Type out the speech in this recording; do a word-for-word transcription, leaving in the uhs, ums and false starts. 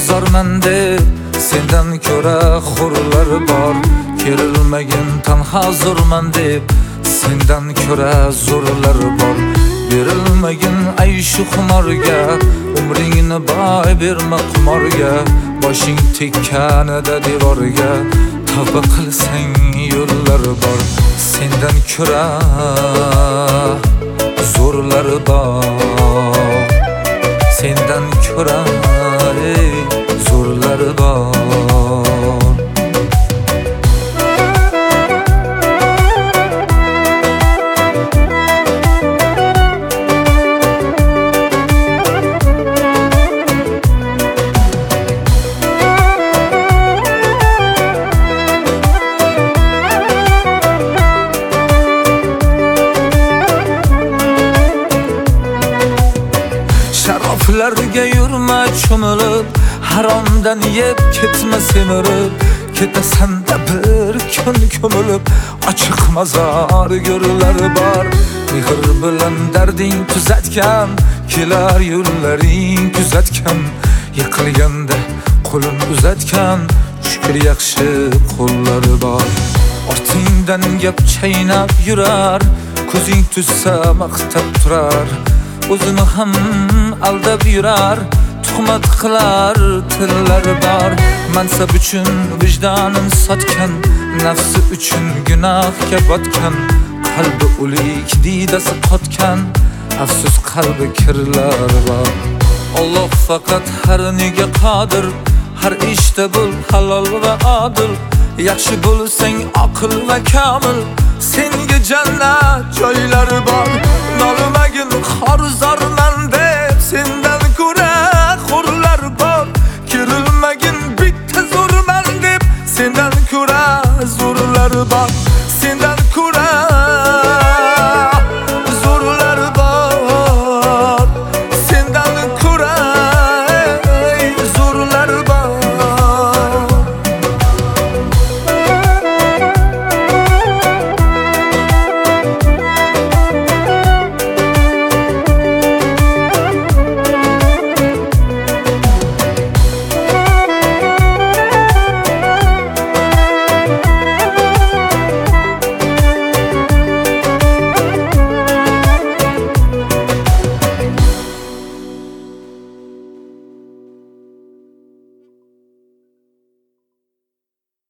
zarman deb sendan ko'ra xurlar bor. Kerilmagin tanha zo'rman deb sendan ko'ra zo'rlar bor. Berilmagin ay shu xumorga, umringni boy berma qumorga. Boshing tekkanida devorga, tavba qilsang yo'llar bor. Sendan ko'ra zo'rlar bor. Sendan ko'ra zo'rlar bor. Sharoflarga yurma cho'milib, haromdan yeb ketma semirib. Ketasan-da bir kun ko'milib, ochiq mazor yo'llar bor. Mehr bilan darding tuzatgan, kelar yo'llaring kuzatgan. Yiqilganda qo'lin uzatgan, shukr yaxshi qo'llari bor. Ortingdan gap chaynab yurar, ko'zing tushsa maqtab turar. O'zini ham aldab yurar, tuhmat qilar tillari bor. Mansab uchun vijdonin sotgan, nafsi uchun gunohga botgan. Qalbi o'lik diydasi qotgan, afsus qalbi kirlar bor. Alloh faqat har nega qodir, har ishda bo'l halol va odil. Yaxshi bo'lsang aql va kamil, senga jannat joylari bor. Nolmagin xor zarman